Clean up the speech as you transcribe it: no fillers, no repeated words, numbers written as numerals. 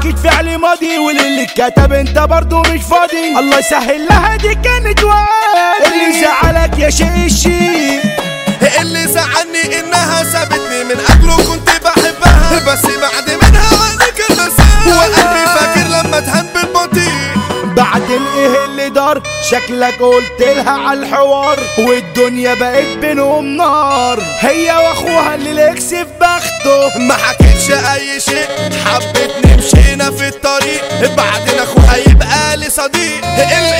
اكيد فعل ماضي، وللي اتكتب انت برضو مش فاضي. الله يسهل لها دي كانت وعد. اللي زعلك يا شيء الشيء، اللي زعلني انها سابتني من اجله كنت بحبها، بس بعد منها عينك النساء وقلبي فاكر لما اتهان بالبطيء. بعدين ايه اللي دار؟ شكلك قلت لها على الحوار والدنيا بقت بينهم نار. هي واخوها اللي لكس في بخته ما حكيتش اي شيء، حبتني مشينا في الطريق، بعدين اخوها يبقى لي صديق.